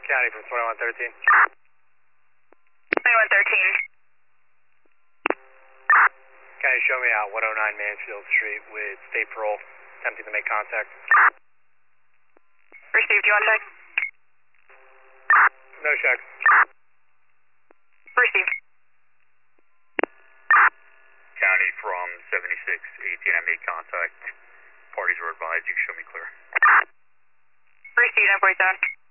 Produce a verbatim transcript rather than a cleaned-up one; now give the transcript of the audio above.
County from twenty-one thirteen. twenty-one thirteen. County, show me out one oh nine Mansfield Street with State Parole, attempting to make contact. Received, you want check? No check. Received. County from seventy-six eighteen, I made contact. Parties were advised, you can show me clear. Received, I'm forty-seven.